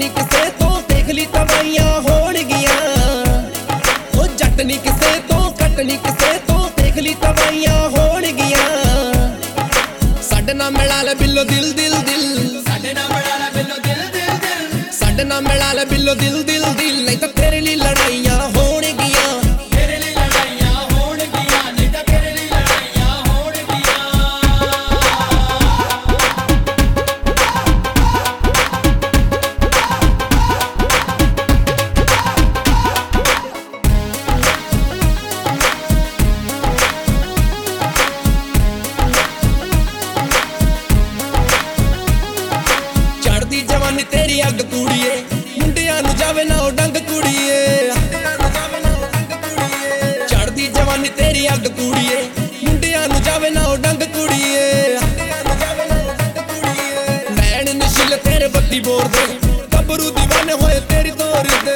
ਨੀ ਕਿਸੇ ਤੋਂ ਦੇਖ ਲਈ ਤਬਾਈਆਂ ਹੋਣਗੀਆਂ। ਉਹ ਜੱਟ ਨੀ ਕਿਸੇ ਤੋਂ ਕੱਟ ਨੀ ਕਿਸੇ ਤੋਂ ਦੇਖ ਲਈ ਤਬਾਈਆਂ ਹੋਣਗੀਆਂ। ਸਾਡੇ ਨਾਲ ਮਿਲਾ ਲੈ ਬਿੱਲੋ ਦਿਲ ਦਿਲ ਦਿਲ, ਸਾਡੇ ਨਾਲ ਮਿਲਾ ਲੈ ਬਿੱਲੋ ਦਿਲ ਦਿਲ ਦਿਲ, ਸਾਡੇ ਨਾਲ ਮਿਲਾ ਲੈ ਬਿੱਲੋ ਦਿਲ ਦਿਲ ਦਿਲ, ਨਹੀਂ ਤਾਂ ਤੇਰੇ ਲਈ ਲੜਾਈਆਂ ਹੋਣਗੀਆਂ। ਤੇਰੇ ਲਈ ਲੜਾਈਆਂ ਹੋਣਗੀਆਂ, ਨਹੀਂ ਤਾਂ ਤੇਰੇ ਲਈ ਲੜਾਈਆਂ ਹੋਣਗੀਆਂ। ਚੜਦੀ ਜਵਾਨੀ ਤੇਰੀ ਅੱਗ ਕੁੜੀਏ, ਮੁੰਡਿਆਂ ਨੂੰ ਜਾਵੇ ਨਾ ਉਹ ਡੰਗ ਕੁੜੀਏ। ਚੜਦੀ ਜਵਾਨੀ ਤੇਰੀ ਅੱਗ ਕੁੜੀਏ, ਮੁੰਡਿਆਂ ਨੂੰ ਜਾਵੇ ਨਾ ਉਹ ਡੰਗ ਕੁੜੀਏ। ਨੈਣ ਨਸ਼ੀਲੇ ਤੇਰੇ ਬੱਤੀ ਬੋਰ ਦੇ, ਗੱਭਰੂ دیਵਾਨੇ ਹੋਏ ਤੇਰੀ ਤੋਰ ਦੇ।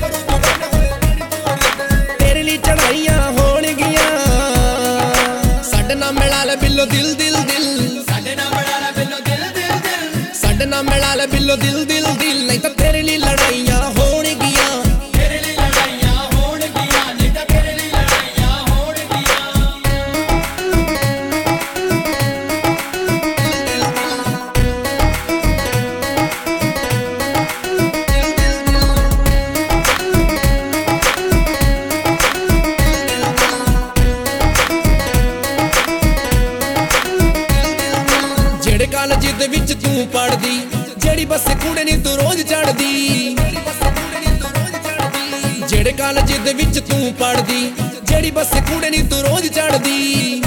ਤੇਰੇ ਲਈ ਚੜਾਈਆਂ ਹੋਣਗੀਆਂ। ਸਾਡੇ ਨਾਲ ਮਿਲਾ ਲੈ ਬਿੱਲੋ ਦਿਲ ਦਿਲ ਦਿਲ, ਸਾਡੇ ਨਾਲ ਮਿਲਾ ਲੈ ਬਿੱਲੋ ਦਿਲ ਦਿਲ ਦਿਲ, ਸਾਡੇ ਨਾਲ ਮਿਲਾ ਲੈ ਬਿੱਲੋ ਦਿਲ ਦਿਲ ਦਿਲ, ਨਹੀਂ ਤਾਂ ਤੇਰੇ ਲਈ ਲੜਾਈਆਂ ਹੋਣਗੀਆਂ। ਤੇਰੇ ਲਈ ਲੜਾਈਆਂ ਹੋਣਗੀਆਂ, ਨਹੀਂ ਤਾਂ ਤੇਰੇ ਲਈ ਲੜਾਈਆਂ ਹੋਣਗੀਆਂ। ਜਿਹੜੇ ਕਾਲਜ ਦੇ ਵਿੱਚ ਤੂੰ ਪੜਦੀ, ਜਿਹੜੀ ਬੱਸ ਕੁੜੇ ਨੀ ਤੂੰ ਰੋਜ਼ ਚੜਦੀ। ਜਿਹੜੇ ਕਾਲਜ ਦੇ ਵਿੱਚ ਤੂੰ ਪੜਦੀ, ਜਿਹੜੀ ਬੱਸ ਕੁੜੇ ਨੀ ਤੂੰ ਰੋਜ਼ ਚੜਦੀ।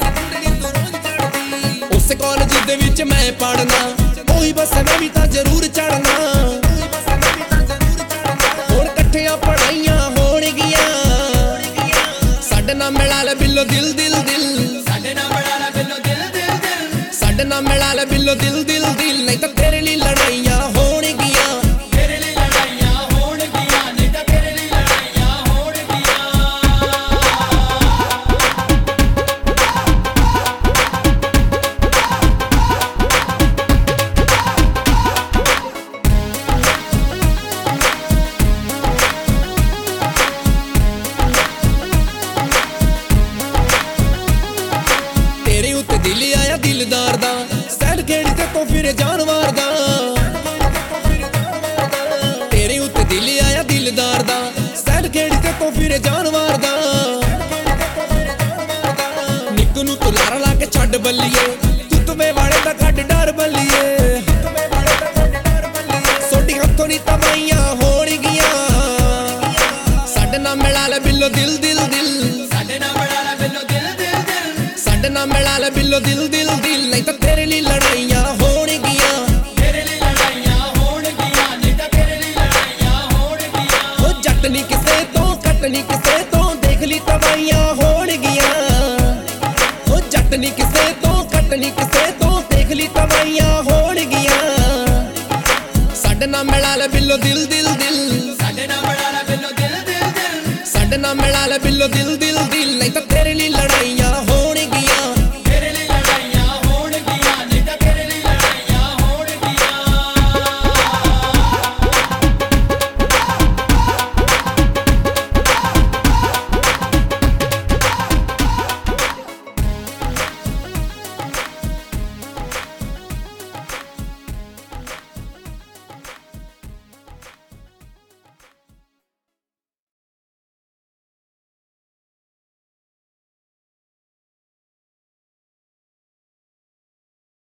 ਉਸ ਕਾਲਜ ਦੇ ਵਿੱਚ ਮੈਂ ਪੜਨਾ, ਉਹੀ ਬੱਸ ਮੈਂ ਵੀ ਤਾਂ ਜ਼ਰੂਰ ਚੜਨਾ। ਹੁਣ ਇਕੱਠੀਆਂ ਪੜਾਈਆਂ ਹੋਣਗੀਆਂ। ਸਾਡੇ ਨਾਲ ਮਿਲਾ ਲੈ ਬਿੱਲੋ ਦਿਲ ਦਿਲ ਦਿਲ, ਸਾਡੇ ਨਾਲ ਮਿਲਾ ਲੈ ਬਿੱਲੋ ਦਿਲ ਦਿਲ ਦਿਲ, ਸਾਡੇ ਨਾਲ ਮਿਲਾ ਲੈ ਬਿੱਲੋ ਦਿਲ ਦਿਲ ਦਿਲ, ਨਹੀਂ ਤਾਂ ਤੇਰੇ ਲਈ ਲੜਾਈਆਂ ਹੋਣਗੀਆਂ। ਤੇਰੇ ਲਈ ਲੜਾਈਆਂ ਹੋਣਗੀਆਂ, ਨਹੀਂ ਤਾਂ ਤੇਰੇ ਲਈ ਲੜਾਈਆਂ ਹੋਣਗੀਆਂ। ਤੇਰੇ ਉੱਤੇ ਦਿਲ ਆਇਆ ਦਿਲਦਾਰ ਦਾ, ਸੈਡ ਖੇੜੀ ਤੇ ਤੋਂ ਫਿਰੇ ਜਾਨਵਰ ਦਾ। ਤੇਰੇ ਉੱਤੇ ਦਿਲ ਆਇਆ ਦਿਲਦਾਰ ਦਾ, ਸੈਡ ਖੇੜੀ ਤੇ ਤੋਂ ਫਿਰੇ ਜਾਨਵਰ ਦਾ। ਨਿੱਕ ਨੂੰ ਤੂੰ ਲਾਰਾ ਲਾ ਕੇ ਛੱਡ ਬੱਲੀਏ, ਤੂੰ ਤੁਮੇ ਵਾਲੇ ਦਾ ਕੱਢ ਡਰ ਬੱਲੀਏ। ਸੋਡੀ ਹੱਥੋਂ ਨੀ ਤਬਾਈਆਂ ਹੋਣਗੀਆਂ। ਸਾਡੇ ਨਾਲ ਮਿਲਾ ਲੈ ਬਿੱਲੋ ਦਿਲ ਦਿਲ ਦਿਲ, ਸਾਡੇ ਨਾਲ ਮਿਲਾ ਲੈ ਬਿੱਲੋ ਦਿਲ ਦਿਲ ਦਿਲ, ਸਾਡੇ ਨਾਲ ਮਿਲਾ ਲੈ ਬਿੱਲੋ ਦਿਲ ਦਿਲ ਦਿਲ, ਨਹੀਂ ਤਾਂ ਤੇਰੇ ਲਈ ਲੜਾਈਆਂ ਹੋਣਗੀਆਂ। ਤੇਰੇ ਲਈ ਲੜਾਈਆਂ ਹੋਣਗੀਆਂ, ਨਹੀਂ ਤਾਂ ਤੇਰੇ ਲਈ ਲੜਾਈਆਂ ਹੋਣਗੀਆਂ। ਉਹ ਜੱਟ ਨੀ ਕਿਸੇ ਤੋਂ ਕੱਟ ਨੀ ਕਿਸੇ ਤੋਂ ਦੇਖ ਲਈ ਤਬਾਈਆਂ ਹੋਣਗੀਆਂ। ਉਹ ਜੱਟ ਨੀ ਕਿਸੇ ਤੋਂ ਕੱਟ ਨੀ ਕਿਸੇ ਤੋਂ ਦੇਖ ਲਈ ਤਬਾਈਆਂ ਹੋਣਗੀਆਂ। ਸਾਡੇ ਨਾਲ ਮਿਲਾ ਲੈ ਬਿੱਲੋ ਦਿਲ ਦਿਲ ਦਿਲ, ਸਾਡੇ ਨਾਲ ਮਿਲਾ ਲੈ ਬਿੱਲੋ ਦਿਲ ਦਿਲ ਦਿਲ, ਸਾਡੇ ਨਾਲ ਮਿਲਾ ਲੈ ਬਿੱਲੋ ਦਿਲ ਦਿਲ ਦਿਲ, ਨਹੀਂ ਤਾਂ ਤੇਰੇ ਲਈ ਲੜਾਈਆਂ